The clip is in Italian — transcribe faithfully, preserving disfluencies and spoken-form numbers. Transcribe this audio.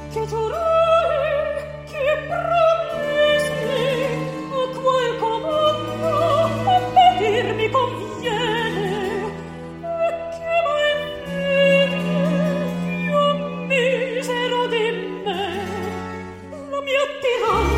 che giurai, che promisi, a quel comando obbedir mi conviene, e che mai vede io misero di me, la mia tiranza